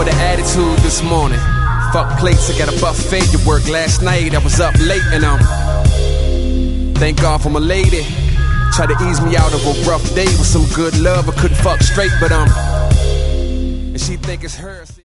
with an attitude this morning. Fuck plates, I got a buffet to work. Last night I was up late and thank God for my lady. Tried to ease me out of a rough day with some good love. I couldn't fuck straight, but and she think it's her.